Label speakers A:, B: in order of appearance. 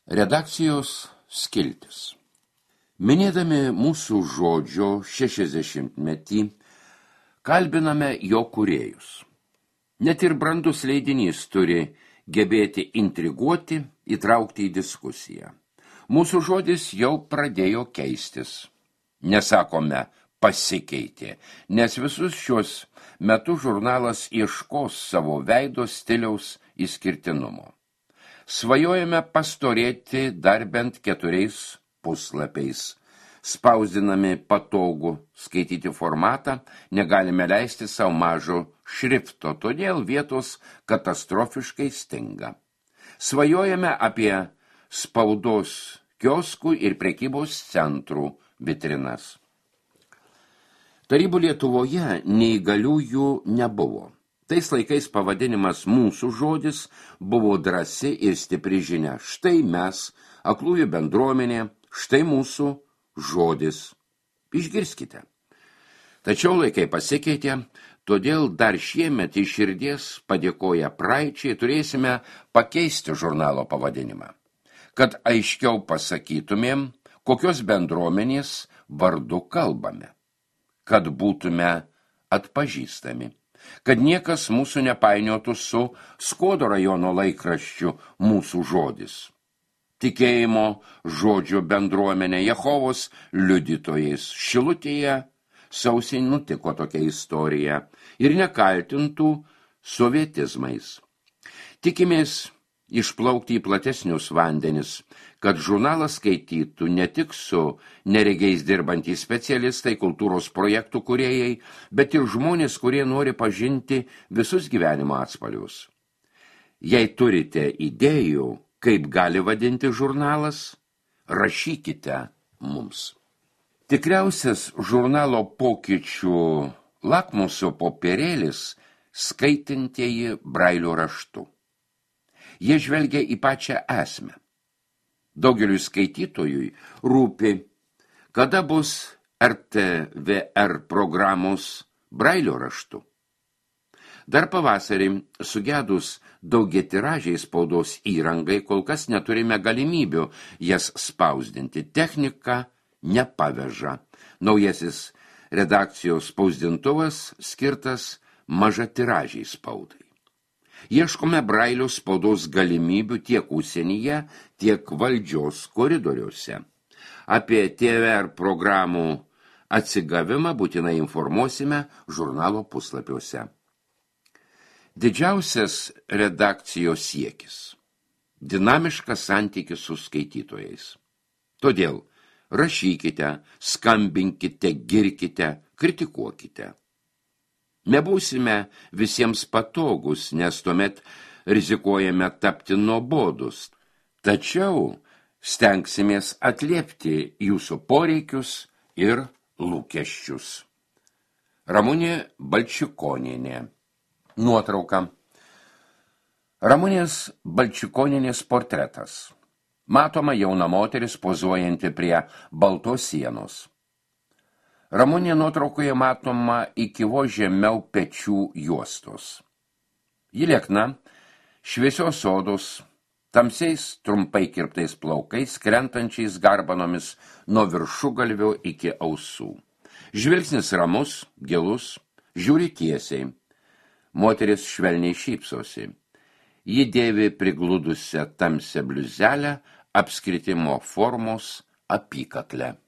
A: Redakcijos skiltis. Minėdami mūsų žodžio 60-metį, kalbiname jo kūrėjus. Net ir brandus leidinys turi gebėti intriguoti, įtraukti į diskusiją. Mūsų žodis jau pradėjo keistis. Nesakome pasikeitė, nes visus šios metus žurnalas ieškos savo veido stiliaus išskirtinumo. Svajojame pastorėti dar bent 4 puslapiais. Spausdinami patogų skaityti formatą, negalime leisti savo mažo šrifto, todėl vietos katastrofiškai stinga. Svajojame apie spaudos kioskų ir prekybos centrų vitrinas. Tarybų Lietuvoje neįgaliųjų nebuvo. Tais laikais pavadinimas mūsų žodis buvo drąsi ir stipri žinia. Štai mes, aklųjų bendruomenė, štai mūsų žodis. Išgirskite. Tačiau laikai pasikeitė, todėl dar šiemet iš širdies padėkoję praeičiai turėsime pakeisti žurnalo pavadinimą, kad aiškiau pasakytumėm, kokios bendruomenės vardu kalbame, kad būtume atpažįstami, kad niekas mūsų nepainiotų su Skuodo rajono laikraščiu mūsų žodis. Tikėjimo žodžio bendruomenė Jehovos liudytojais Šilutėje sausį nutiko tokia istorija ir nekaltintų sovietizmais. Tikimės išplaukti į platesnius vandenis, kad žurnalas skaitytų ne tik su neregiais dirbantys specialistai, kultūros projektų kūrėjai, bet ir žmonės, kurie nori pažinti visus gyvenimo atspalvius. Jei turite idėjų, kaip gali vadinti žurnalas, rašykite mums. Tikriausias žurnalo pokyčių lakmuso popierėlis skaitintieji Brailio raštu. Jie žvelgia į pačią esmę. Daugeliui skaitytojui rūpi, kada bus RTVR programos Brailio raštu. Dar pavasarį sugedus daugiatiražiai spaudos įrangai, kol kas neturime galimybių jas spausdinti. Technika nepaveža. Naujasis redakcijos spausdintuvas skirtas mažatiražiai spaudai. Ieškome Brailio spaudos galimybių tiek užsienyje, tiek valdžios koridoriuose. Apie TVR programų atsigavimą būtinai informuosime žurnalo puslapiuose. Didžiausias redakcijos siekis – dinamiškas santykis su skaitytojais. Todėl rašykite, skambinkite, girkite, kritikuokite. Nebūsime visiems patogus, nes tuomet rizikuojame tapti nuobodus. Tačiau stengsimės atliepti jūsų poreikius ir lūkesčius. Ramunė Balčikonienė. Nuotrauka. Ramunės Balčikonienės portretas. Matoma jauna moteris pozuojanti prie baltos sienos. Ramunė nuotraukoje matoma iki vos žemiau pečių juostos. Ji liekna, šviesios odos, tamsiais trumpai kirptais plaukais, krentančiais garbanomis nuo viršugalvio iki ausų. Žvilgsnis ramus, gilus, žiūri tiesiai. Moteris švelniai šypsosi. Ji dėvi prigludusią tamsią bliuzelę apskritimo formos apykaklę.